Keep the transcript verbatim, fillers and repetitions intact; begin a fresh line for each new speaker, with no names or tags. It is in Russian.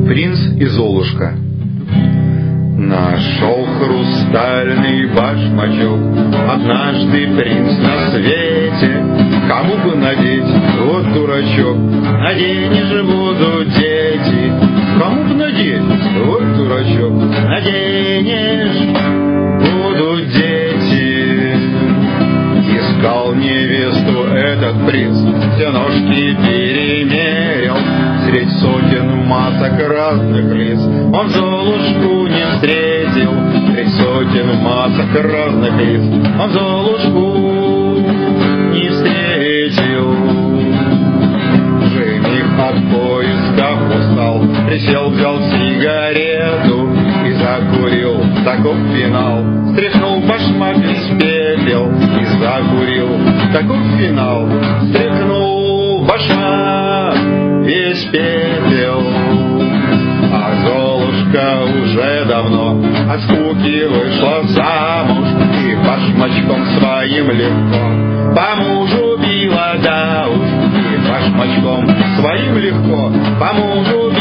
Принц и Золушка. Нашел хрустальный башмачок однажды принц на свете. Кому бы надеть, вот дурачок, наденешь будут дети. Кому бы надеть, вот дурачок, наденешь будут дети. Искал невесту этот принц, все ножки перемерил, средь сотен масок разных лиц он Золушку не встретил. Средь сотен масок разных лиц он Золушку не встретил. Жених от поисков устал, присел, взял сигарету и закурил. Таков финал, стряхнул башмак весь пепел и закурил. Таков финал, стряхнул башмак весь пепел. А Золушка уже давно от скуки вышла замуж и башмачком своим легко по мужу била, да уж, и башмачком своим легко по мужу